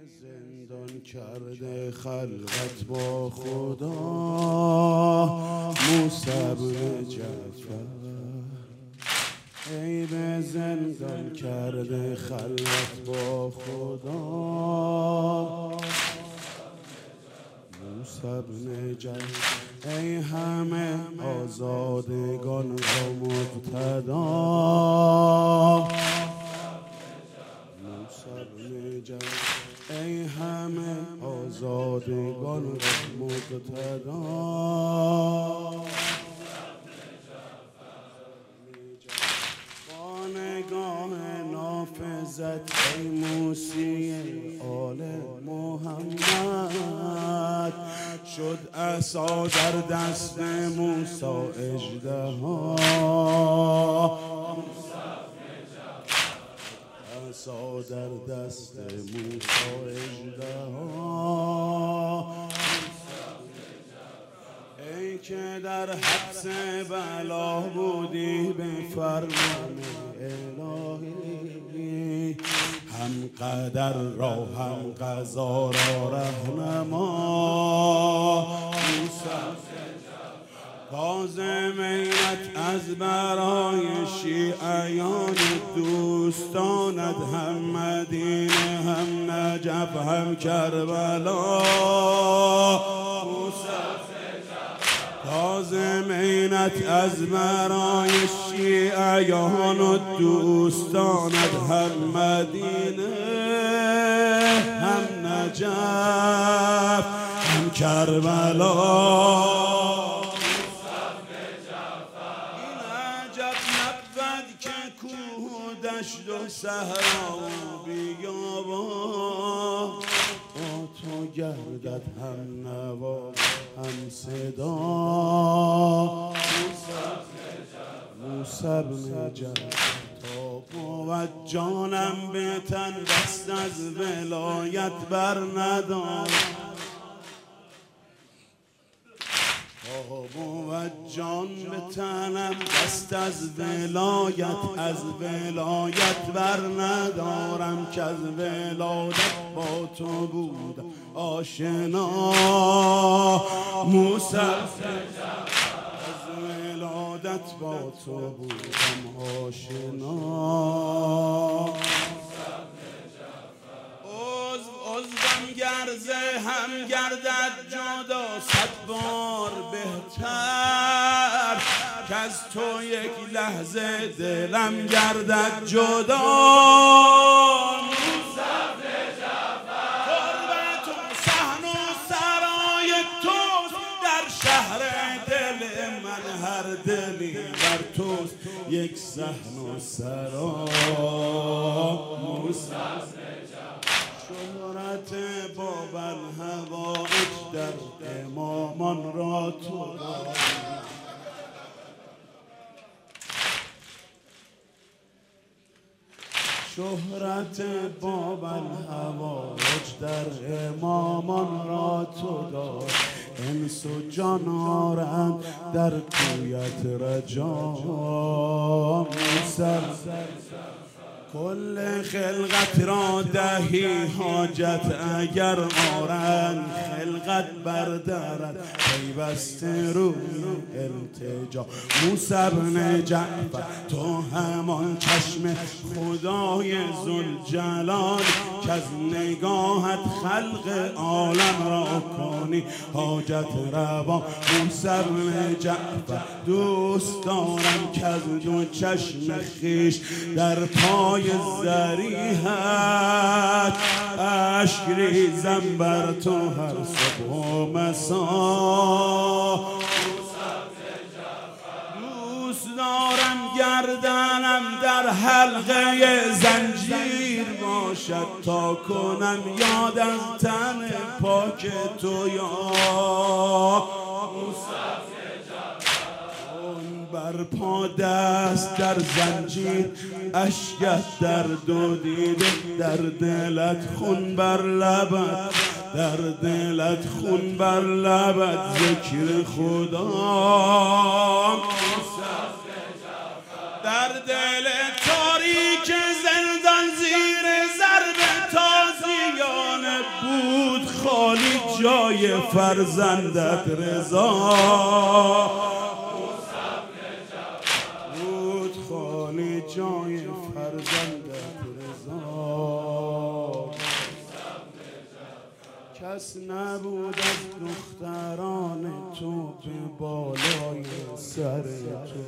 زندان کرده خلوت با خدا موسی بن جعفر، ای به زندان کرده خلوت با خدا موسی بن جعفر، ای همه آزادگان را مقتدا موسی بن جعفر، ای همه آزادگان را مقتدا با نگاه نافذت ای موسی آل محمد، شد عصا در دست موسی اژدها، عصا در دست موسی اژدها، ای که در حبس بلا بودی به فرمان الهی، هم قدر را هم قضا را رهنما کاظمینت از برای شیعیان دوستانت، هم مدینه هم نجف هم کربلا، کاظمینت از برای شیعیان و دوستانت، هم مدینه هم نجف هم کربلا. دشت و صحرا و بیابان با تو گردد هم نوا هم صدا، موسی بن جعفر تا بود جانم به تن دست از ولایت بر ندارم، بود جان به تنم دست از ولایت بر ندارم، که از ولادت با تو بود آشنا موسی، از ولادت با تو بودم آشنا، عضوم گرزه هم گردد جدا 100 بار بهتر، که از تو یک لحظه دلم گردد جدا موسی بن جعفر، قربت و صحن و سرای توست، در شهر دل من هر دلی بر توست یک صحن و سرا موسی شهرت باب الهوائج در امامان را تو شهرت باب الهوائج در امامان را تو دار، انس و جان آرند در کویت رجا کل خلقت را دهی حاجت اگر آرند، خلقت بردارد پیوسته روی التجا موسی بن جعفر، تو همان چشم خدای ذوالجلال، که از نگاهت خلق عالم را کنی حاجت روا موسی بن جعفر، دوست دارم که از دو چشم خیش در پای ذریحت اشک ریزم بر تو هر صبح و مسا، دوست دارم گردنم در حلقه زنجیر باشد، تا کنم یاد از تن پاک تو یا بر پا دست در زنجیر، اشکت در دو دیده، در دلت خون بر لبت، در دلت خون بر لبت ذکر خدا، در دل تاریک زندان زیر ضرب تازیان خالی جای فرزندت رضا، بود خالی جای فرزندت رضا. کس نبود از دختران تو به بالای سر تو،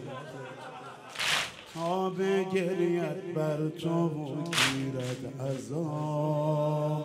تا بگرید بر تو و گیرد عذاب.